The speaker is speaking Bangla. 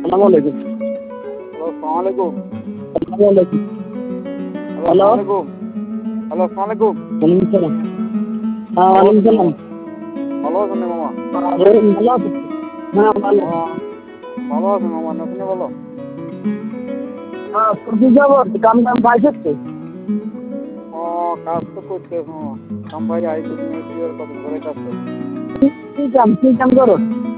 আসসালামু আলাইকুম। হ্যালো, আসসালামু আলাইকুম। আসসালামু আলাইকুম। Hello, hello. আসসালামু আলাইকুম। হ্যালো, আসসালামু আলাইকুম। ওয়ালাইকুম সালাম। হ্যাঁ, ভালো ওয়ালাইকুম আছেন সালাম। মামা? ভালো আছেন রে মামা? ভালো আছেন? হ্যাঁ, ভালো। মামা, ভালো আছেন মামা? না তুমি বলো? হ্যাঁ, কি খবর? কাম পাইছিস তো? ও, কাজ তো করতেছ মামা। কাম ভাই আইতে তুমি কদিন ধরে কাজ করো? কি কাম করো?